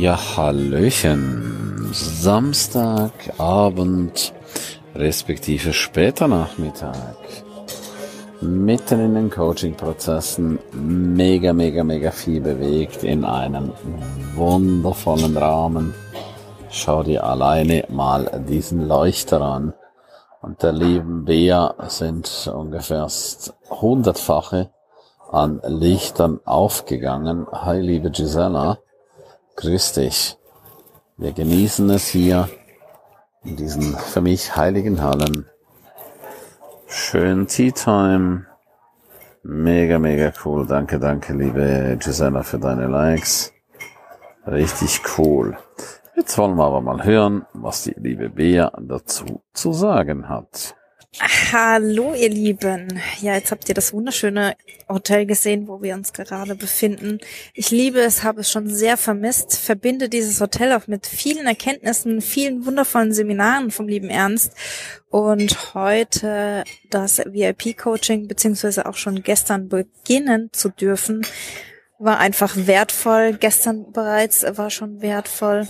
Ja, hallöchen. Samstagabend, respektive später Nachmittag. Mitten in den Coaching-Prozessen, mega viel bewegt in einem wundervollen Rahmen. Schau dir alleine mal diesen Leuchter an. Und der lieben Bea sind ungefähr 100-fache an Lichtern aufgegangen. Hi, liebe Gisela. Grüß dich. Wir genießen es hier in diesen für mich heiligen Hallen. Schön Tea Time. Mega cool. Danke, liebe Gisela, für deine Likes. Richtig cool. Jetzt wollen wir aber mal hören, was die liebe Bea dazu zu sagen hat. Hallo ihr Lieben. Ja, jetzt habt ihr das wunderschöne Hotel gesehen, wo wir uns gerade befinden. Ich liebe es, habe es schon sehr vermisst, verbinde dieses Hotel auch mit vielen Erkenntnissen, vielen wundervollen Seminaren vom lieben Ernst und heute das VIP-Coaching beziehungsweise auch schon gestern beginnen zu dürfen, war einfach wertvoll. Gestern bereits war schon wertvoll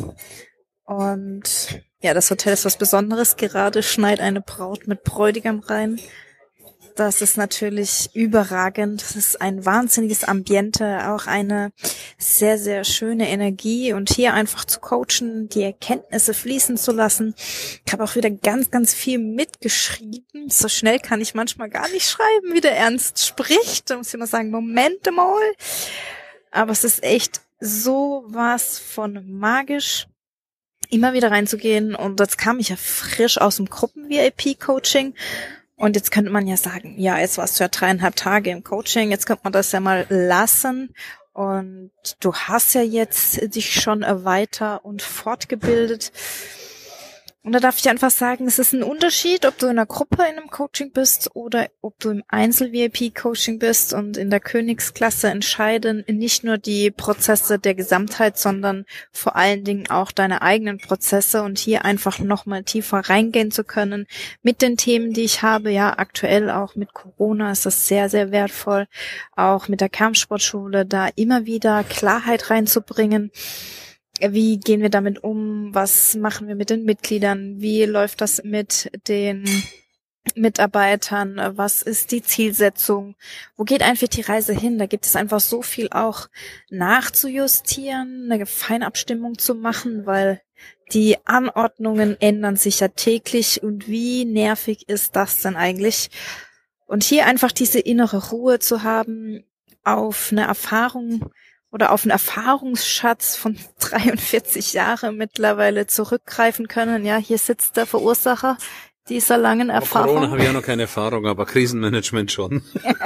und ja, das Hotel ist was Besonderes. Gerade schneit eine Braut mit Bräutigam rein. Das ist natürlich überragend. Das ist ein wahnsinniges Ambiente, auch eine sehr schöne Energie. Und hier einfach zu coachen, die Erkenntnisse fließen zu lassen. Ich habe auch wieder ganz viel mitgeschrieben. So schnell kann ich manchmal gar nicht schreiben, wie der Ernst spricht. Da muss ich immer sagen, Moment mal. Aber es ist echt so was von magisch, immer wieder reinzugehen. Und jetzt kam ich ja frisch aus dem Gruppen-VIP-Coaching. Und jetzt könnte man ja sagen, ja, jetzt warst du ja 3,5 Tage im Coaching, jetzt könnte man das ja mal lassen. Und du hast ja jetzt dich schon weiter und fortgebildet. Und da darf ich einfach sagen, es ist ein Unterschied, ob du in einer Gruppe in einem Coaching bist oder ob du im Einzel-VIP-Coaching bist. Und in der Königsklasse entscheiden nicht nur die Prozesse der Gesamtheit, sondern vor allen Dingen auch deine eigenen Prozesse. Und hier einfach nochmal tiefer reingehen zu können mit den Themen, die ich habe. Ja, aktuell auch mit Corona ist das sehr wertvoll. Auch mit der Kampfsportschule da immer wieder Klarheit reinzubringen. Wie gehen wir damit um? Was machen wir mit den Mitgliedern? Wie läuft das mit den Mitarbeitern? Was ist die Zielsetzung? Wo geht einfach die Reise hin? Da gibt es einfach so viel auch nachzujustieren, eine Feinabstimmung zu machen, weil die Anordnungen ändern sich ja täglich. Und wie nervig ist das denn eigentlich? Und hier einfach diese innere Ruhe zu haben, auf eine Erfahrung oder auf einen Erfahrungsschatz von 43 Jahren mittlerweile zurückgreifen können. Ja, hier sitzt der Verursacher dieser langen Erfahrung. Corona habe ich ja noch keine Erfahrung, aber Krisenmanagement schon.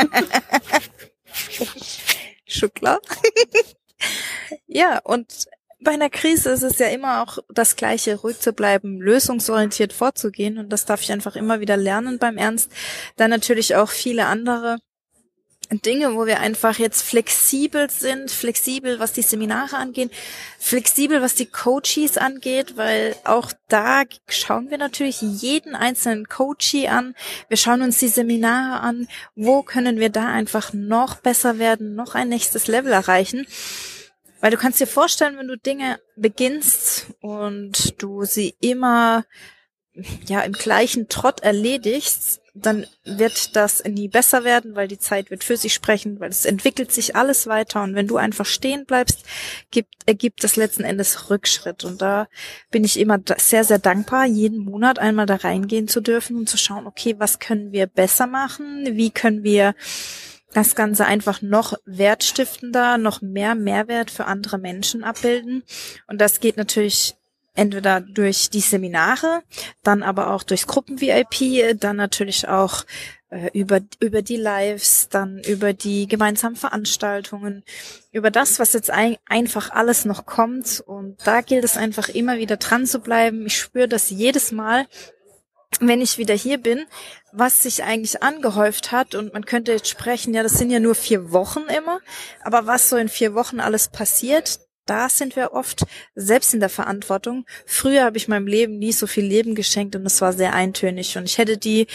Schon klar. Ja, und bei einer Krise ist es ja immer auch das Gleiche, ruhig zu bleiben, lösungsorientiert vorzugehen. Und das darf ich einfach immer wieder lernen beim Ernst. Dann natürlich auch viele andere Dinge, wo wir einfach jetzt flexibel sind, flexibel, was die Seminare angeht, flexibel, was die Coaches angeht, weil auch da schauen wir natürlich jeden einzelnen Coachee an. Wir schauen uns die Seminare an. Wo können wir da einfach noch besser werden, noch ein nächstes Level erreichen? Weil du kannst dir vorstellen, wenn du Dinge beginnst und du sie immer im gleichen Trott erledigst, dann wird das nie besser werden, weil die Zeit wird für sich sprechen, weil es entwickelt sich alles weiter und wenn du einfach stehen bleibst, ergibt das letzten Endes Rückschritt und da bin ich immer sehr dankbar, jeden Monat einmal da reingehen zu dürfen und zu schauen, okay, was können wir besser machen, wie können wir das Ganze einfach noch wertstiftender, noch mehr Mehrwert für andere Menschen abbilden und das geht natürlich entweder durch die Seminare, dann aber auch durchs Gruppen-VIP, dann natürlich auch über die Lives, dann über die gemeinsamen Veranstaltungen, über das, was jetzt einfach alles noch kommt. Und da gilt es einfach immer wieder dran zu bleiben. Ich spüre das jedes Mal, wenn ich wieder hier bin, was sich eigentlich angehäuft hat. Und man könnte jetzt sprechen, ja, das sind ja nur 4 Wochen immer, aber was so in 4 Wochen alles passiert, da sind wir oft selbst in der Verantwortung. Früher habe ich meinem Leben nie so viel Leben geschenkt und es war sehr eintönig. Und ich hätte die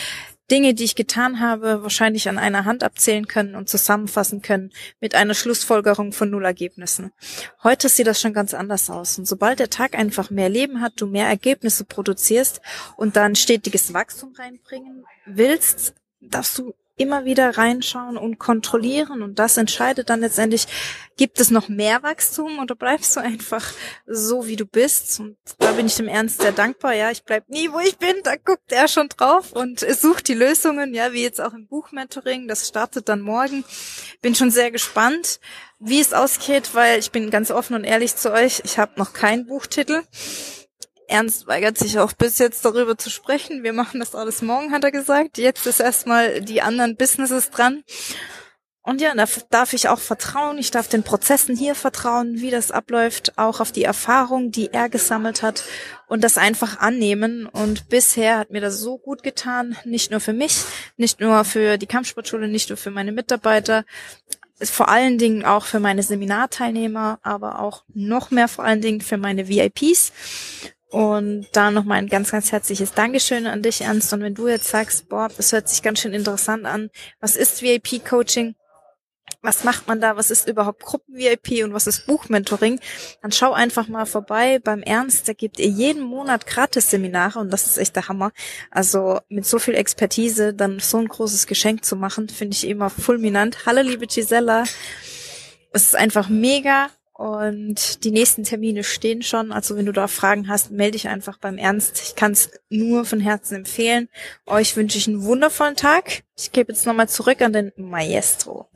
Dinge, die ich getan habe, wahrscheinlich an einer Hand abzählen können und zusammenfassen können mit einer Schlussfolgerung von 0 Ergebnissen. Heute sieht das schon ganz anders aus. Und sobald der Tag einfach mehr Leben hat, du mehr Ergebnisse produzierst und dann stetiges Wachstum reinbringen willst, darfst du immer wieder reinschauen und kontrollieren, und das entscheidet dann letztendlich, gibt es noch mehr Wachstum oder bleibst du einfach so, wie du bist? Und da bin ich dem Ernst sehr dankbar. Ja, ich bleib nie, wo ich bin, da guckt er schon drauf und sucht die Lösungen, ja, wie jetzt auch im Buchmentoring, das startet dann morgen. Bin schon sehr gespannt, wie es ausgeht, weil ich bin ganz offen und ehrlich zu euch, ich habe noch keinen Buchtitel. Ernst weigert sich auch bis jetzt darüber zu sprechen. Wir machen das alles morgen, hat er gesagt. Jetzt ist erstmal die anderen Businesses dran. Und ja, da darf ich auch vertrauen. Ich darf den Prozessen hier vertrauen, wie das abläuft, auch auf die Erfahrung, die er gesammelt hat, und das einfach annehmen. Und bisher hat mir das so gut getan, nicht nur für mich, nicht nur für die Kampfsportschule, nicht nur für meine Mitarbeiter, vor allen Dingen auch für meine Seminarteilnehmer, aber auch noch mehr vor allen Dingen für meine VIPs. Und da nochmal ein ganz, ganz herzliches Dankeschön an dich, Ernst. Und wenn du jetzt sagst, boah, das hört sich ganz schön interessant an, was ist VIP-Coaching? Was macht man da? Was ist überhaupt Gruppen-VIP und was ist Buchmentoring? Dann schau einfach mal vorbei beim Ernst. Der gibt ihr jeden Monat Gratis-Seminare und das ist echt der Hammer. Also mit so viel Expertise dann so ein großes Geschenk zu machen, finde ich immer fulminant. Hallo, liebe Gisela. Es ist einfach mega. Und die nächsten Termine stehen schon. Also wenn du da Fragen hast, melde dich einfach beim Ernst. Ich kann es nur von Herzen empfehlen. Euch wünsche ich einen wundervollen Tag. Ich gebe jetzt nochmal zurück an den Maestro.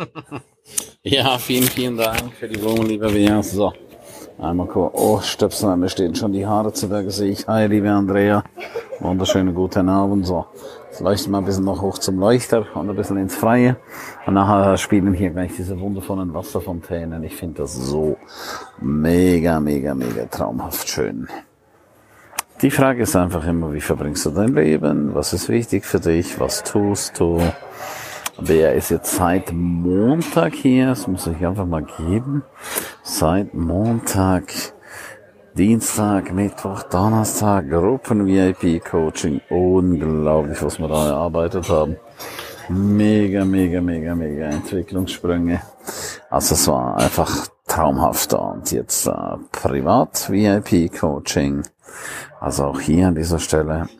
Ja, vielen, vielen Dank für die Blumen, lieber Bea. So, einmal kurz. Oh, Stöpsel, mir stehen schon die Haare zu Berge, sehe ich. Hi, liebe Andrea. Wunderschönen guten Abend. So, jetzt leuchten wir ein bisschen noch hoch zum Leuchter und ein bisschen ins Freie. Und nachher spielen hier gleich diese wundervollen Wasserfontänen. Ich finde das so mega, mega, mega traumhaft schön. Die Frage ist einfach immer, wie verbringst du dein Leben? Was ist wichtig für dich? Was tust du? Wer ist jetzt seit Montag hier? Das muss ich einfach mal geben. Seit Montag, Dienstag, Mittwoch, Donnerstag, Gruppen-VIP-Coaching. Unglaublich, was wir da erarbeitet haben. Mega, mega, mega, mega Entwicklungssprünge. Also es war einfach traumhaft. Und jetzt Privat-VIP-Coaching. Also auch hier an dieser Stelle.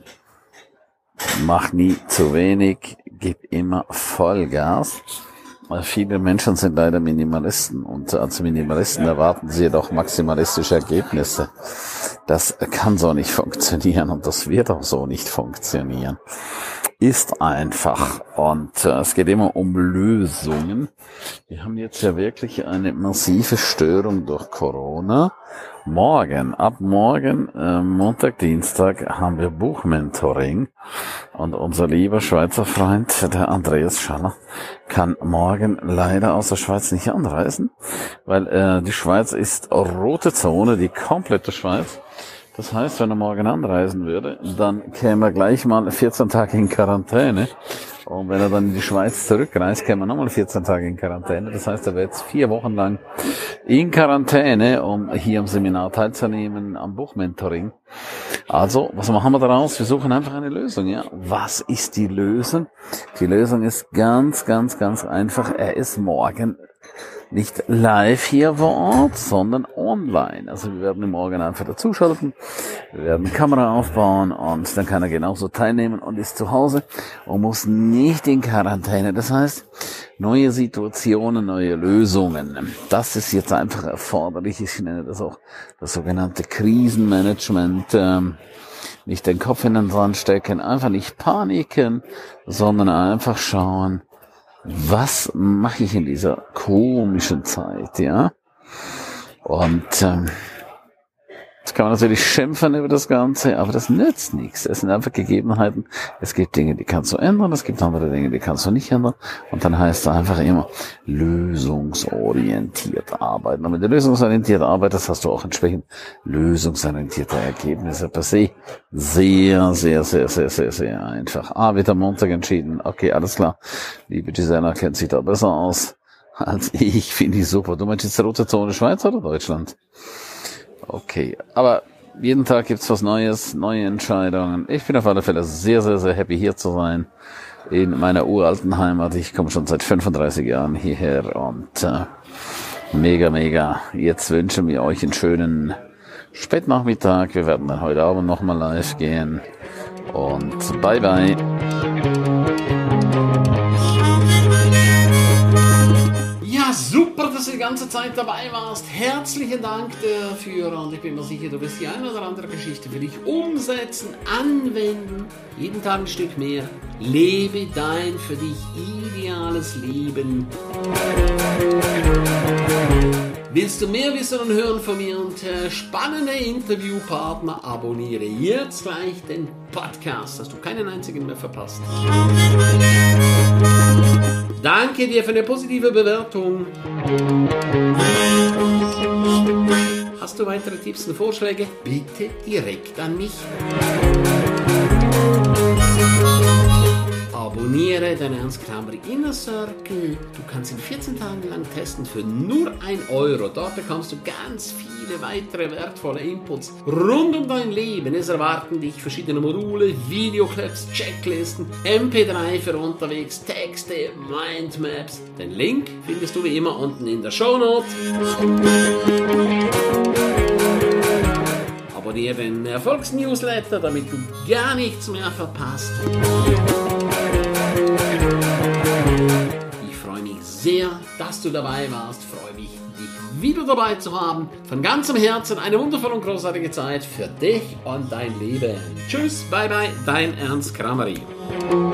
Mach nie zu wenig, gib immer Vollgas. Viele Menschen sind leider Minimalisten und als Minimalisten erwarten sie jedoch maximalistische Ergebnisse. Das kann so nicht funktionieren und das wird auch so nicht funktionieren. Ist einfach und es geht immer um Lösungen. Wir haben jetzt ja wirklich eine massive Störung durch Corona. Ab morgen, Montag, Dienstag, haben wir Buchmentoring und unser lieber Schweizer Freund, der Andreas Schaller, kann morgen leider aus der Schweiz nicht anreisen, weil die Schweiz ist rote Zone, die komplette Schweiz. Das heißt, wenn er morgen anreisen würde, dann käme er gleich mal 14 Tage in Quarantäne. Und wenn er dann in die Schweiz zurückreist, käme er nochmal 14 Tage in Quarantäne. Das heißt, er wird jetzt 4 Wochen lang in Quarantäne, um hier am Seminar teilzunehmen, am Buchmentoring. Also, was machen wir daraus? Wir suchen einfach eine Lösung, ja. Was ist die Lösung? Die Lösung ist ganz, ganz, ganz einfach. Er ist morgen nicht live hier vor Ort, sondern online. Also wir werden ihn morgen einfach dazuschalten, wir werden eine Kamera aufbauen und dann kann er genauso teilnehmen und ist zu Hause und muss nicht in Quarantäne. Das heißt, neue Situationen, neue Lösungen. Das ist jetzt einfach erforderlich. Ich nenne das auch das sogenannte Krisenmanagement. Nicht den Kopf in den Sand stecken, einfach nicht paniken, sondern einfach schauen, was mache ich in dieser komischen Zeit, ja? Und jetzt kann man natürlich schimpfen über das Ganze, aber das nützt nichts. Es sind einfach Gegebenheiten. Es gibt Dinge, die kannst du ändern, es gibt andere Dinge, die kannst du nicht ändern. Und dann heißt es einfach immer lösungsorientiert arbeiten. Und wenn du lösungsorientiert arbeitest, hast du auch entsprechend lösungsorientierte Ergebnisse per se. Sehr, sehr, sehr, sehr, sehr, sehr einfach. Wird am Montag entschieden. Okay, alles klar. Liebe Gisela kennt sich da besser aus als ich. Finde ich super. Du meinst jetzt rote Zone Schweiz oder Deutschland? Okay, aber jeden Tag gibt's was Neues, neue Entscheidungen. Ich bin auf alle Fälle sehr, sehr, sehr happy, hier zu sein. In meiner uralten Heimat. Ich komme schon seit 35 Jahren hierher und mega, mega. Jetzt wünschen wir euch einen schönen Spätnachmittag. Wir werden dann heute Abend nochmal live gehen. Und bye, bye. Ja, super, dass du die ganze Zeit dabei warst. Herzlichen Dank dafür und ich bin mir sicher, du wirst die eine oder andere Geschichte für dich umsetzen, anwenden. Jeden Tag ein Stück mehr. Lebe dein für dich ideales Leben. Willst du mehr wissen und hören von mir und spannende Interviewpartner? Abonniere jetzt gleich den Podcast, dass du keinen einzigen mehr verpasst. Danke dir für eine positive Bewertung. Hast du weitere Tipps und Vorschläge? Bitte direkt an mich. Abonniere den Ernst Krameri Inner Circle. Du kannst ihn 14 Tage lang testen für nur 1 €. Dort bekommst du ganz viele weitere wertvolle Inputs rund um dein Leben. Es erwarten dich verschiedene Module, Videoclips, Checklisten, MP3 für unterwegs, Texte, Mindmaps. Den Link findest du wie immer unten in der Shownote. Abonniere den Erfolgsnewsletter, damit du gar nichts mehr verpasst. Ich freue mich sehr, dass du dabei warst. Freue mich, dich wieder dabei zu haben. Von ganzem Herzen eine wundervolle und großartige Zeit für dich und dein Leben. Tschüss, bye bye, dein Ernst Krameri.